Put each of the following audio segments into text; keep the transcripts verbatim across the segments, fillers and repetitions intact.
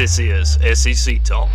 This is S E C Talk.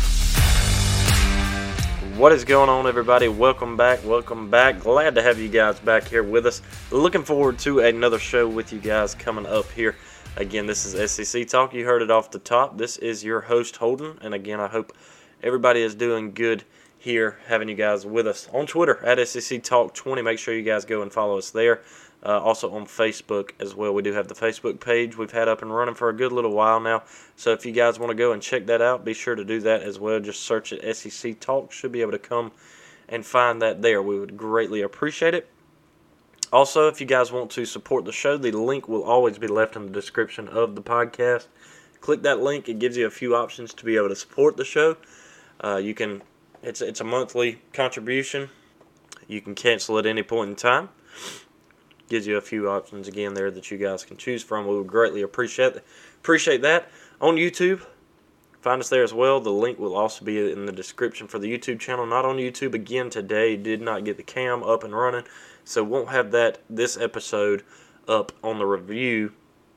What is going on, everybody? Welcome back. Welcome back. Glad to have you guys back here with us. Looking forward to another show with you guys coming up here. Again, this is S E C Talk. You heard it off the top. This is your host, Holden. And again, I hope everybody is doing good here, having you guys with us on Twitter at S E C Talk twenty. Make sure you guys go and follow us there. Uh, also on Facebook as well. We do have the Facebook page we've had up and running for a good little while now. So if you guys want to go and check that out, be sure to do that as well. Just search it S E C Talk. Should be able to come and find that there. We would greatly appreciate it. Also, if you guys want to support the show, the link will always be left in the description of the podcast. Click that link. It gives you a few options to be able to support the show. Uh, you can. It's it's a monthly contribution. You can cancel at any point in time. Gives you a few options again there that you guys can choose from. We would greatly appreciate appreciate that. On YouTube, find us there as well. The link will also be in the description for the YouTube channel. Not on YouTube again today. Did not get the cam up and running, so won't have that this episode up on the review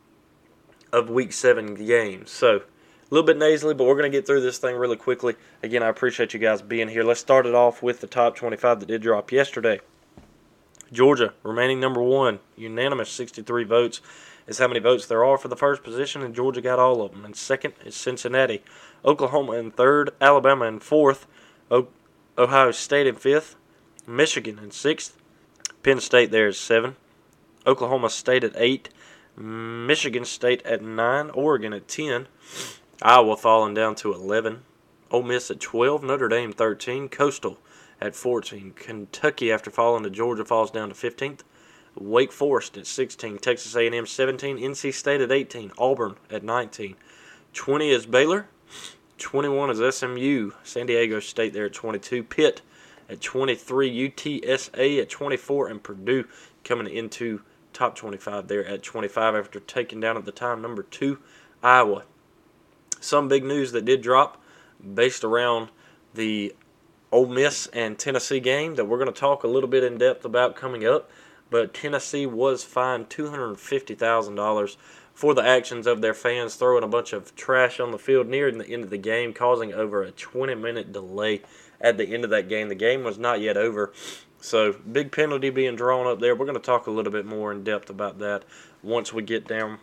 of Week seven games. So a little bit nasally, but we're going to get through this thing really quickly. Again, I appreciate you guys being here. Let's start it off with the top twenty-five that did drop yesterday. Georgia, remaining number one, unanimous sixty-three votes is how many votes there are for the first position, and Georgia got all of them. And second is Cincinnati. Oklahoma in third, Alabama in fourth, o- Ohio State in fifth, Michigan in sixth, Penn State there is seven, Oklahoma State at eight, Michigan State at nine, Oregon at ten, Iowa falling down to eleven, Ole Miss at twelve, Notre Dame thirteen, Coastal at fourteen. Kentucky, after falling to Georgia, falls down to fifteenth. Wake Forest at sixteen. Texas A and M seventeen. N C State at eighteen. Auburn at nineteen. twenty is Baylor. twenty-one is S M U. San Diego State there at twenty-two. Pitt at twenty-three. U T S A at twenty-four. And Purdue coming into top twenty-five there at twenty-five after taking down at the time number two, Iowa. Some big news that did drop based around the Ole Miss and Tennessee game that we're going to talk a little bit in depth about coming up. But Tennessee was fined two hundred fifty thousand dollars for the actions of their fans throwing a bunch of trash on the field near the end of the game, causing over a twenty-minute delay at the end of that game. The game was not yet over, so big penalty being drawn up there. We're going to talk a little bit more in depth about that once we get down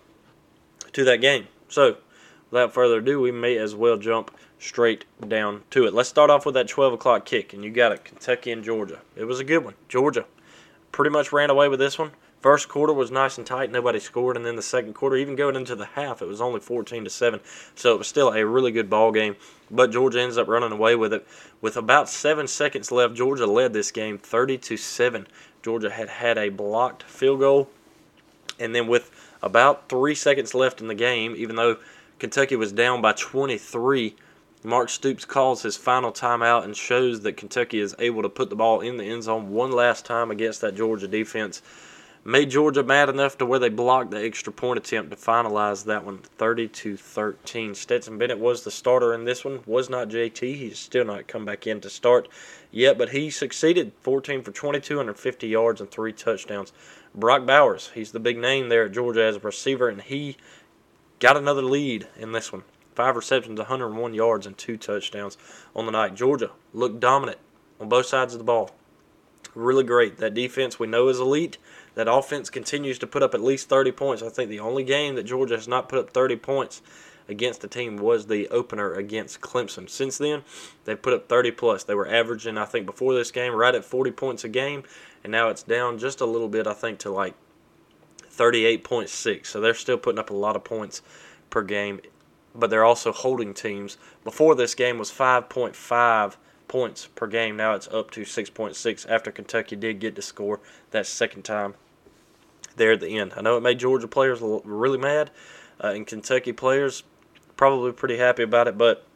to that game. So without further ado, we may as well jump straight down to it. Let's start off with that twelve o'clock kick, and you got it, Kentucky and Georgia. It was a good one. Georgia pretty much ran away with this one. First quarter was nice and tight. Nobody scored, and then the second quarter, even going into the half, it was only fourteen to seven. So it was still a really good ball game, but Georgia ends up running away with it. With about seven seconds left, Georgia led this game thirty to seven. Georgia had had a blocked field goal, and then with about three seconds left in the game, even though Kentucky was down by twenty-three, Mark Stoops calls his final timeout and shows that Kentucky is able to put the ball in the end zone one last time against that Georgia defense. Made Georgia mad enough to where they blocked the extra point attempt to finalize that one thirty to thirteen. Stetson Bennett was the starter in this one, was not J T. He's still not come back in to start yet, but he succeeded. fourteen for twenty-two, one hundred fifty yards and three touchdowns. Brock Bowers, he's the big name there at Georgia as a receiver, and he got another lead in this one. Five receptions, one hundred one yards, and two touchdowns on the night. Georgia looked dominant on both sides of the ball. Really great. That defense we know is elite. That offense continues to put up at least thirty points. I think the only game that Georgia has not put up thirty points against a team was the opener against Clemson. Since then, they've put up thirty plus. They were averaging, I think, before this game, right at forty points a game, and now it's down just a little bit, I think, to like thirty-eight point six. So they're still putting up a lot of points per game, but they're also holding teams. Before this game was five point five points per game. Now it's up to six point six after Kentucky did get to score that second time there at the end. I know it made Georgia players really mad, uh, and Kentucky players probably pretty happy about it, but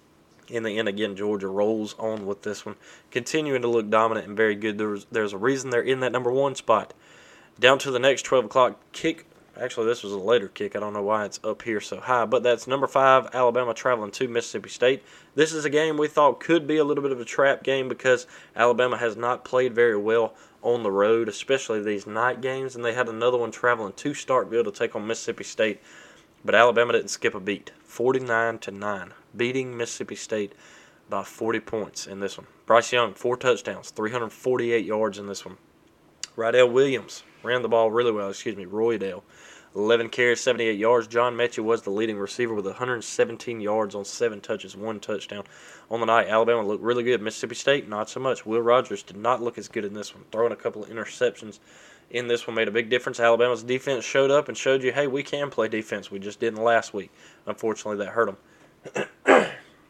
in the end, again, Georgia rolls on with this one, continuing to look dominant and very good. There's, there's a reason they're in that number one spot. Down to the next twelve o'clock kick. Actually, this was a later kick. I don't know why it's up here so high, but that's number five, Alabama traveling to Mississippi State. This is a game we thought could be a little bit of a trap game because Alabama has not played very well on the road, especially these night games, and they had another one traveling to Starkville to take on Mississippi State. But Alabama didn't skip a beat. forty-nine to nine, beating Mississippi State by forty points in this one. Bryce Young, four touchdowns, three hundred forty-eight yards in this one. Rydell Williams ran the ball really well, excuse me, Roydell. eleven carries, seventy-eight yards. John Mechie was the leading receiver with one hundred seventeen yards on seven touches, one touchdown. On the night, Alabama looked really good. Mississippi State, not so much. Will Rogers did not look as good in this one. Throwing a couple of interceptions in this one made a big difference. Alabama's defense showed up and showed you, hey, we can play defense. We just didn't last week. Unfortunately, that hurt them.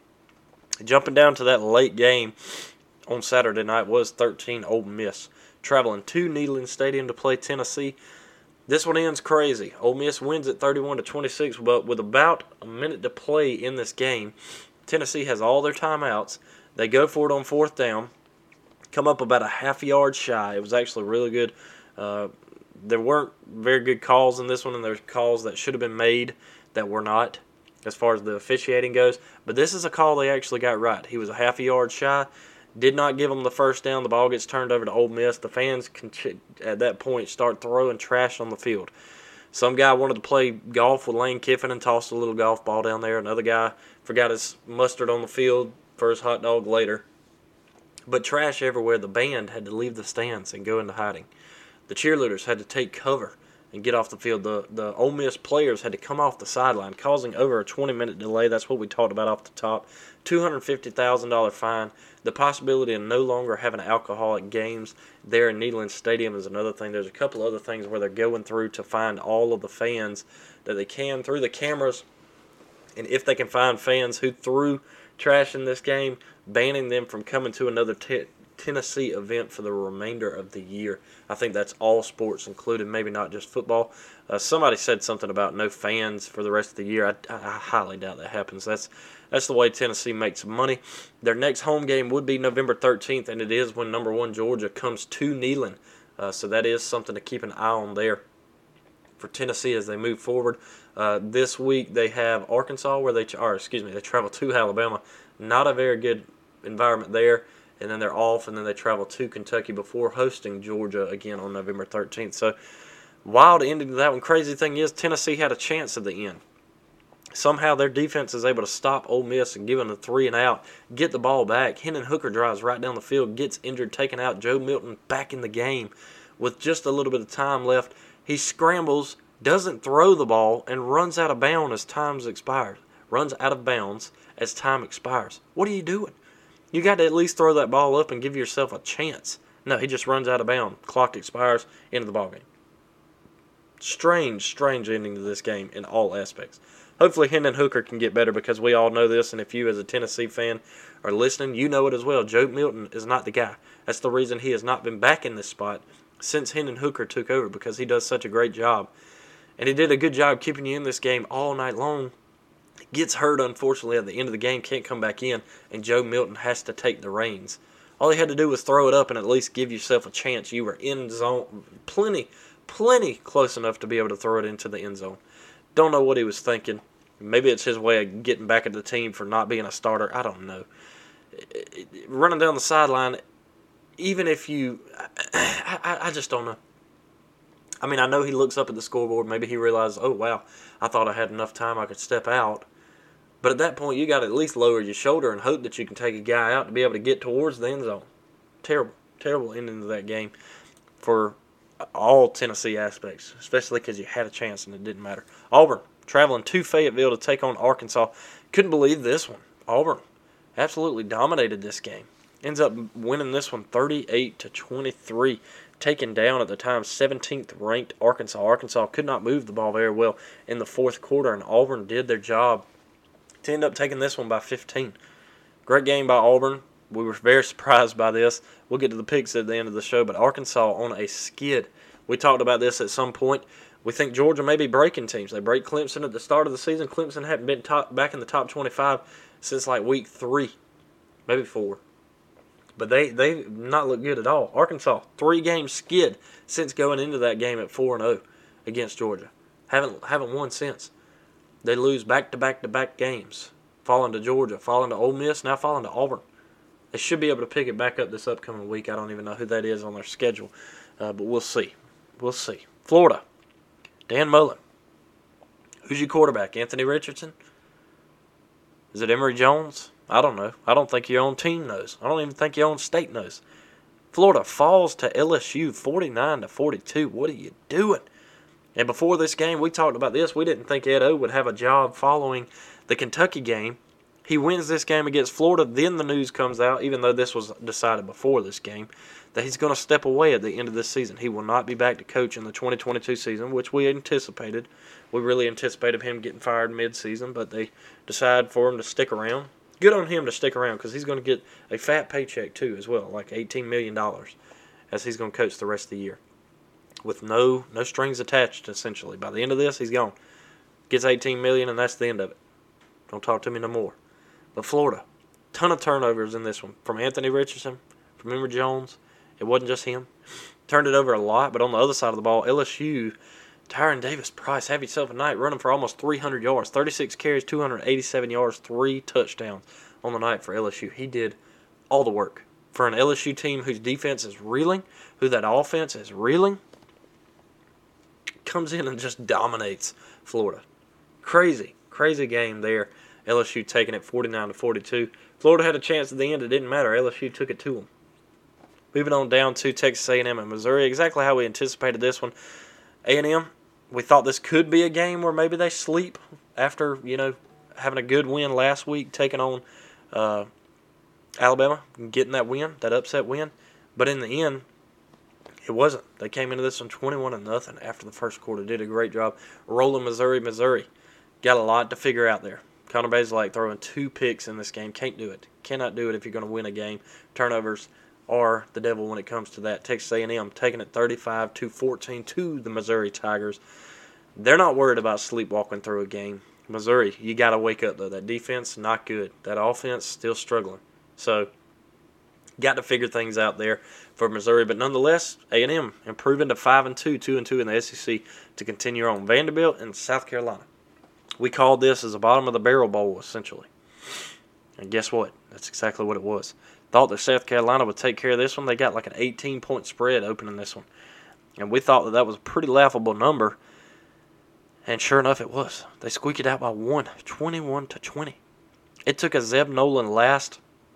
Jumping down to that late game on Saturday night was thirteen Ole Miss, traveling to Neyland Stadium to play Tennessee. This one ends crazy. Ole Miss wins at thirty-one to twenty-six, but with about a minute to play in this game, Tennessee has all their timeouts. They go for it on fourth down, come up about a half yard shy. It was actually really good. Uh, there weren't very good calls in this one, and there's calls that should have been made that were not as far as the officiating goes. But this is a call they actually got right. He was a half a yard shy. Did not give them the first down. The ball gets turned over to Ole Miss. The fans can, at that point, start throwing trash on the field. Some guy wanted to play golf with Lane Kiffin and tossed a little golf ball down there. Another guy forgot his mustard on the field for his hot dog later. But trash everywhere. The band had to leave the stands and go into hiding. The cheerleaders had to take cover and get off the field. The the Ole Miss players had to come off the sideline, causing over a twenty-minute delay. That's what we talked about off the top. two hundred fifty thousand dollars fine. The possibility of no longer having alcohol at games there in Neyland Stadium is another thing. There's a couple other things where they're going through to find all of the fans that they can through the cameras. And if they can find fans who threw trash in this game, banning them from coming to another t- Tennessee event for the remainder of the year. I think that's all sports included, maybe not just football. Uh, somebody said something about no fans for the rest of the year. I, I, I highly doubt that happens. That's that's the way Tennessee makes money. Their next home game would be November thirteenth, and it is when number one Georgia comes to Neyland. Uh, so that is something to keep an eye on there for Tennessee as they move forward. Uh, this week they have Arkansas, where they or excuse me, they travel to Alabama. Not a very good environment there. And then they're off, and then they travel to Kentucky before hosting Georgia again on November thirteenth. So, wild ending to that one. Crazy thing is, Tennessee had a chance at the end. Somehow their defense is able to stop Ole Miss and give them a three and out, get the ball back. Hendon Hooker drives right down the field, gets injured, taken out. Joe Milton back in the game with just a little bit of time left. He scrambles, doesn't throw the ball, and runs out of bounds as time expires. Runs out of bounds as time expires. What are you doing? You got to at least throw that ball up and give yourself a chance. No, he just runs out of bounds. Clock expires, end of the ball game. Strange, strange ending to this game in all aspects. Hopefully Hendon Hooker can get better, because we all know this, and if you as a Tennessee fan are listening, you know it as well. Joe Milton is not the guy. That's the reason he has not been back in this spot since Hendon Hooker took over, because he does such a great job. And he did a good job keeping you in this game all night long. Gets hurt, unfortunately, at the end of the game, can't come back in, and Joe Milton has to take the reins. All he had to do was throw it up and at least give yourself a chance. You were in zone, plenty, plenty close enough to be able to throw it into the end zone. Don't know what he was thinking. Maybe it's his way of getting back at the team for not being a starter. I don't know. Running down the sideline, even if you, I, I, I just don't know. I mean, I know he looks up at the scoreboard. Maybe he realizes, oh, wow, I thought I had enough time I could step out. But at that point, you got to at least lower your shoulder and hope that you can take a guy out to be able to get towards the end zone. Terrible, terrible ending to that game for all Tennessee aspects, especially because you had a chance and it didn't matter. Auburn traveling to Fayetteville to take on Arkansas. Couldn't believe this one. Auburn absolutely dominated this game. Ends up winning this one thirty-eight to twenty-three. Taken down at the time seventeenth ranked Arkansas. Arkansas could not move the ball very well in the fourth quarter, and Auburn did their job to end up taking this one by fifteen. Great game by Auburn. We were very surprised by this. We'll get to the picks at the end of the show, but Arkansas on a skid. We talked about this at some point. We think Georgia may be breaking teams. They break Clemson at the start of the season. Clemson hadn't been top, back in the top twenty-five since like week three, maybe four. But they they not looked good at all. Arkansas, three-game skid since going into that game at four and oh against Georgia. Haven't haven't won since. They lose back-to-back-to-back games. Falling to Georgia, falling to Ole Miss, now falling to Auburn. They should be able to pick it back up this upcoming week. I don't even know who that is on their schedule. Uh, but we'll see. We'll see. Florida, Dan Mullen, Who's your quarterback? Anthony Richardson? Is it Emory Jones? I don't know. I don't think your own team knows. I don't even think your own state knows. Florida falls to L S U forty-nine to forty-two. What are you doing? And before this game, we talked about this. We didn't think Ed O would have a job following the Kentucky game. He wins this game against Florida. Then the news comes out, even though this was decided before this game, that he's going to step away at the end of this season. He will not be back to coach in the twenty twenty-two season, which we anticipated. We really anticipated him getting fired mid-season, but they decided for him to stick around. Good on him to stick around because he's going to get a fat paycheck too as well, like eighteen million dollars, as he's going to coach the rest of the year with no no strings attached, essentially. By the end of this, he's gone. Gets eighteen million dollars, and that's the end of it. Don't talk to me no more. But Florida, ton of turnovers in this one. From Anthony Richardson, from Emory Jones. It wasn't just him. Turned it over a lot, but on the other side of the ball, L S U, Tyron Davis-Price, have yourself a night, running for almost three hundred yards. thirty-six carries, two hundred eighty-seven yards, three touchdowns on the night for L S U. He did all the work. For an L S U team whose defense is reeling, who that offense is reeling, comes in and just dominates Florida. Crazy, crazy game there. L S U taking it forty-nine to forty-two. Florida had a chance at the end. It didn't matter. L S U took it to them. Moving on down to Texas A and M and Missouri. Exactly how we anticipated this one. A and M, we thought this could be a game where maybe they sleep after, you know, having a good win last week, taking on uh, Alabama, and getting that win, that upset win. But in the end, it wasn't. They came into this one twenty-one to nothing after the first quarter. Did a great job rolling Missouri. Missouri got a lot to figure out there. Connor Bazelak throwing two picks in this game. Can't do it. Cannot do it if you're going to win a game. Turnovers are the devil when it comes to that. Texas A and M taking it thirty-five to fourteen to the Missouri Tigers. They're not worried about sleepwalking through a game. Missouri, you got to wake up, though. That defense, not good. That offense, still struggling. So, got to figure things out there for Missouri. But nonetheless, A and M improving to five and two, two and two in the S E C to continue on. Vanderbilt and South Carolina. We called this as a bottom of the barrel bowl, essentially. And guess what? That's exactly what it was. Thought that South Carolina would take care of this one. They got like an eighteen-point spread opening this one. And we thought that that was a pretty laughable number. And sure enough, it was. They squeaked it out by one, twenty-one to twenty. It took a Zeb Nolan last,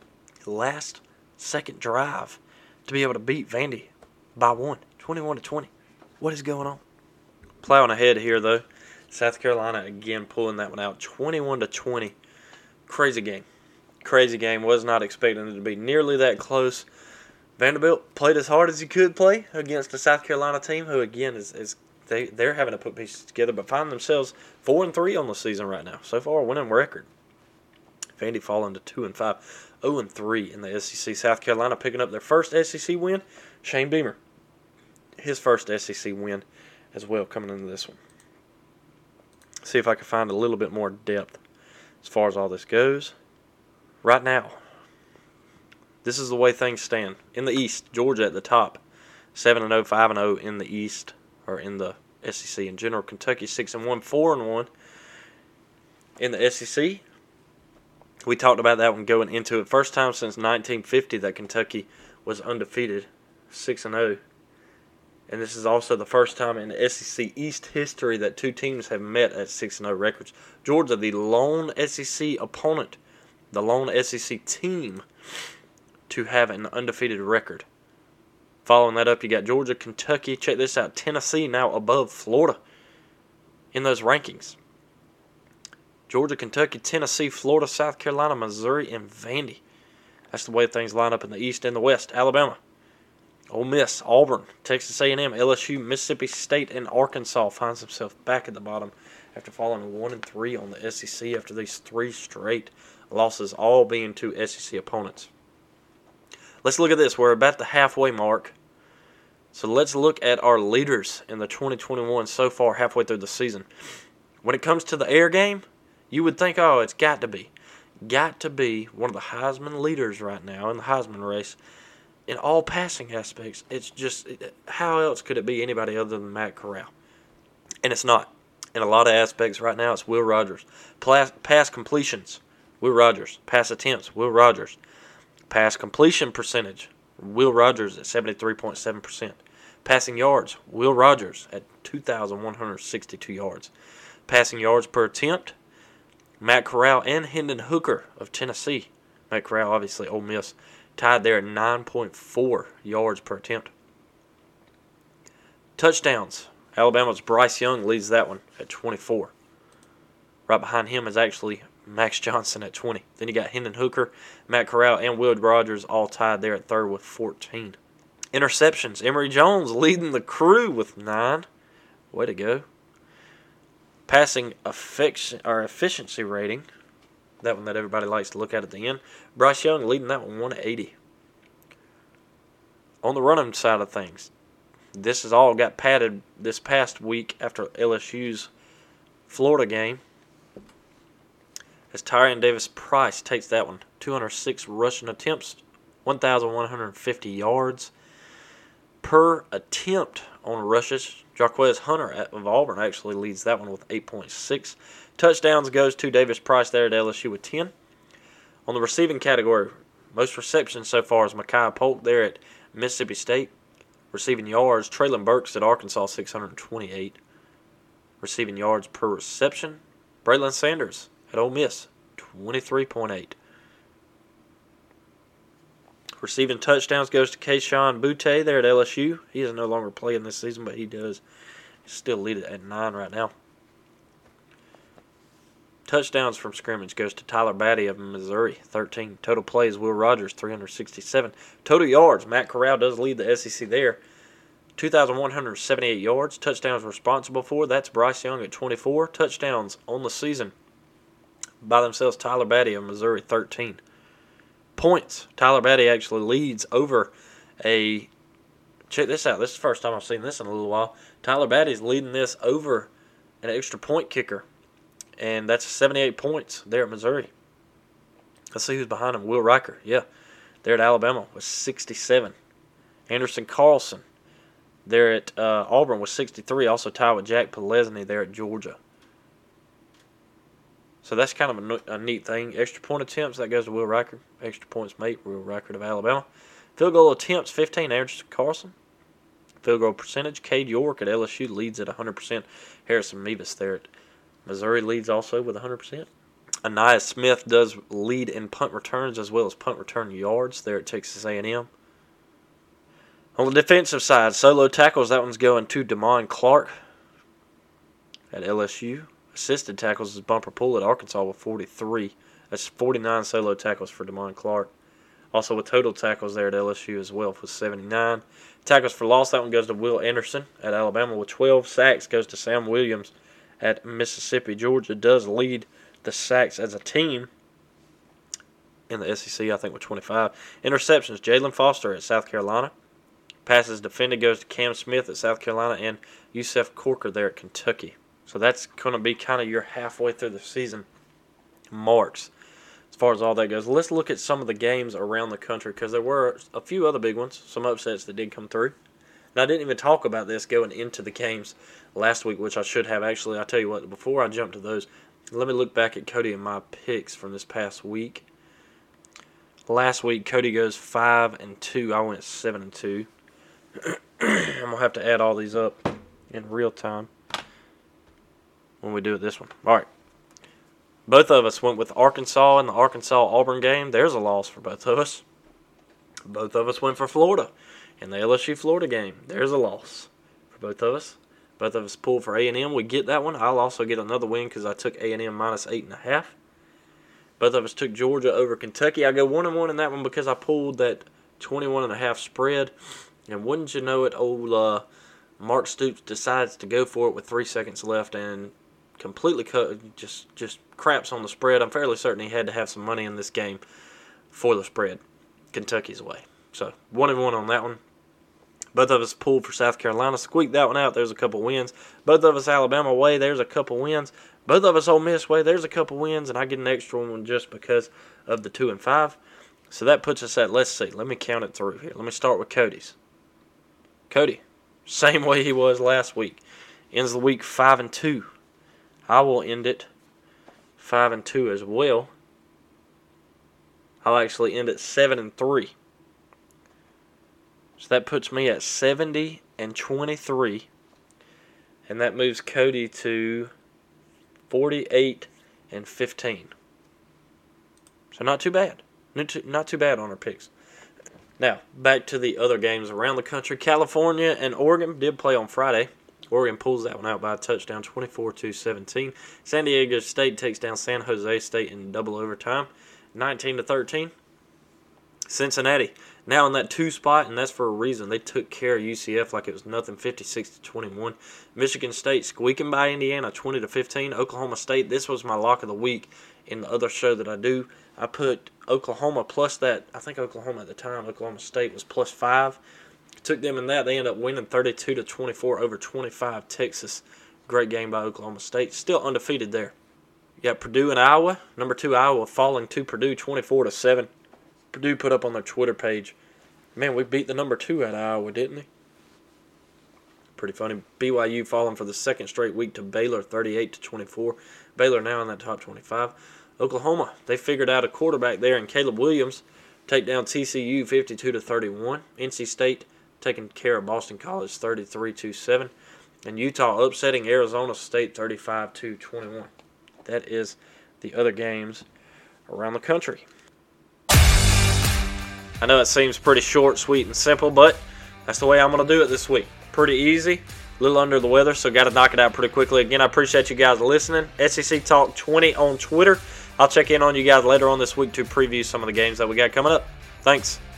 last second drive to be able to beat Vandy by one, twenty-one to twenty. What is going on? Plowing ahead here, though. South Carolina again pulling that one out, twenty-one to twenty. Crazy game. Crazy game. Was not expecting it to be nearly that close. Vanderbilt played as hard as he could play against the South Carolina team, who again is, is they they're having to put pieces together, but find themselves four and three on the season right now. So far, a winning record. Vandy falling to two and five, zero and three in the S E C. South Carolina picking up their first S E C win. Shane Beamer, his first S E C win as well, coming into this one. See if I can find a little bit more depth as far as all this goes. Right now, this is the way things stand. In the East, Georgia at the top, seven and oh, five and oh in the East, or in the S E C in general. Kentucky six and one, four and one in the S E C. We talked about that one going into it. First time since nineteen fifty that Kentucky was undefeated, six and oh. And this is also the first time in S E C East history that two teams have met at six and oh records. Georgia, the lone S E C opponent, the lone S E C team to have an undefeated record. Following that up, you got Georgia, Kentucky. Check this out. Tennessee now above Florida in those rankings. Georgia, Kentucky, Tennessee, Florida, South Carolina, Missouri, and Vandy. That's the way things line up in the East and the West. Alabama, Ole Miss, Auburn, Texas A and M, L S U, Mississippi State, and Arkansas finds himself back at the bottom after falling one and three on the S E C after these three straight losses, all being to S E C opponents. Let's look at this. We're about the halfway mark. So let's look at our leaders in the twenty twenty-one so far halfway through the season. When it comes to the air game, you would think, oh, it's got to be. Got to be one of the Heisman leaders right now in the Heisman race. In all passing aspects, it's just, how else could it be anybody other than Matt Corral? And it's not. In a lot of aspects right now, it's Will Rogers. Pass completions, Will Rogers. Pass attempts, Will Rogers. Pass completion percentage, Will Rogers at seventy-three point seven percent. Passing yards, Will Rogers at two thousand one hundred sixty-two yards. Passing yards per attempt, Matt Corral and Hendon Hooker of Tennessee. Matt Corral, obviously, Ole Miss, tied there at nine point four yards per attempt. Touchdowns, Alabama's Bryce Young leads that one at twenty-four. Right behind him is actually Max Johnson at twenty. Then you got Hendon Hooker, Matt Corral, and Will Rogers all tied there at third with fourteen. Interceptions, Emory Jones leading the crew with nine. Way to go. Passing affection, or efficiency rating, that one that everybody likes to look at at the end. Bryce Young leading that one, one eighty. On the running side of things, this has all got padded this past week after L S U's Florida game, as Tyrion Davis-Price takes that one. two hundred six rushing attempts, one thousand one hundred fifty yards per attempt on rushes. Jarquez Hunter of Auburn actually leads that one with eight point six. Touchdowns goes to Davis-Price there at L S U with ten. On the receiving category, most receptions so far is Micaiah Polk there at Mississippi State. Receiving yards, Traylon Burks at Arkansas, six hundred twenty-eight. Receiving yards per reception, Braylon Sanders at Ole Miss, twenty-three point eight. Receiving touchdowns goes to Kayshon Boutte there at L S U. He is no longer playing this season, but he does still lead it at nine right now. Touchdowns from scrimmage goes to Tyler Batty of Missouri, thirteen. Total plays, Will Rogers, three hundred sixty-seven. Total yards, Matt Corral does lead the S E C there, two thousand one hundred seventy-eight yards. Touchdowns responsible for, that's Bryce Young at twenty-four. Touchdowns on the season by themselves, Tyler Batty of Missouri, thirteen. Points, Tyler Batty actually leads over a, check this out, this is the first time I've seen this in a little while. Tyler Batty's leading this over an extra point kicker, and that's seventy-eight points there at Missouri. Let's see who's behind him. Will Riker, yeah, there at Alabama with sixty-seven. Anderson Carlson there at uh, Auburn with sixty-three, also tied with Jack Pilesny there at Georgia. So that's kind of a, a neat thing. Extra point attempts, that goes to Will Riker. Extra points made, Will Riker of Alabama. Field goal attempts, fifteen, Anderson Carlson. Field goal percentage, Cade York at L S U leads at one hundred percent. Harrison Mevis there at Missouri leads also with one hundred percent. Aniyah Smith does lead in punt returns as well as punt return yards there at Texas A and M. On the defensive side, solo tackles, that one's going to Damon Clark at L S U. Assisted tackles is Bumper Pool at Arkansas with forty-three. That's forty-nine solo tackles for Damon Clark. Also with total tackles there at L S U as well with seventy-nine. Tackles for loss, that one goes to Will Anderson at Alabama with twelve. Sacks goes to Sam Williams at Mississippi. Georgia does lead the sacks as a team in the S E C, I think, with twenty-five. Interceptions, Jalen Foster at South Carolina. Passes defended goes to Cam Smith at South Carolina and Yusef Corker there at Kentucky. So that's going to be kind of your halfway through the season marks as far as all that goes. Let's look at some of the games around the country because there were a few other big ones, some upsets that did come through. And I didn't even talk about this going into the games last week, which I should have actually. I'll tell you what, before I jump to those, let me look back at Cody and my picks from this past week. Last week, Cody goes five and two. I went seven and two. I'm going to have to add all these up in real time when we do it this one. All right. Both of us went with Arkansas in the Arkansas-Auburn game. There's a loss for both of us. Both of us went for Florida in the L S U-Florida game. There's a loss for both of us. Both of us pulled for A and M. We get that one. I'll also get another win because I took A and M minus eight and a half. Both of us took Georgia over Kentucky. I go one and one in that one because I pulled that twenty-one and a half spread. And wouldn't you know it, old uh, Mark Stoops decides to go for it with three seconds left and completely cut, just just craps on the spread. I'm fairly certain he had to have some money in this game for the spread, Kentucky's way. So one and one on that one. Both of us pulled for South Carolina, squeaked that one out. There's a couple wins. Both of us Alabama way. There's a couple wins. Both of us Ole Miss way. There's a couple wins, and I get an extra one just because of the two and five. So that puts us at, let's see, let me count it through here. Let me start with Cody's. Cody, same way he was last week. Ends the week five and two. I will end it five and two as well. I'll actually end it seven and three. So that puts me at seventy and twenty-three, and that moves Cody to forty-eight and fifteen. So not too bad. Not too, not too bad on our picks. Now, back to the other games around the country. California and Oregon did play on Friday. Oregon pulls that one out by a touchdown, twenty-four to seventeen. San Diego State takes down San Jose State in double overtime, nineteen to thirteen. Cincinnati now in that two spot, and that's for a reason. They took care of U C F like it was nothing, fifty-six to twenty-one. Michigan State squeaking by Indiana, twenty to fifteen. Oklahoma State, this was my lock of the week in the other show that I do. I put Oklahoma plus that. I think Oklahoma at the time, Oklahoma State was plus five. Took them in that. They ended up winning thirty-two to twenty-four over twenty-five Texas. Great game by Oklahoma State. Still undefeated there. You got Purdue and Iowa. Number two Iowa falling to Purdue twenty-four to seven. Purdue put up on their Twitter page, man, we beat the number two at Iowa, didn't we? Pretty funny. B Y U falling for the second straight week to Baylor, thirty-eight to twenty-four. Baylor now in that top twenty-five. Oklahoma, they figured out a quarterback there in Caleb Williams. Take down T C U fifty-two to thirty-one. N C State taking care of Boston College thirty-three to seven. And Utah upsetting Arizona State thirty-five to twenty-one. That is the other games around the country. I know it seems pretty short, sweet, and simple, but that's the way I'm going to do it this week. Pretty easy, a little under the weather, so got to knock it out pretty quickly. Again, I appreciate you guys listening. S E C Talk twenty on Twitter. I'll check in on you guys later on this week to preview some of the games that we got coming up. Thanks.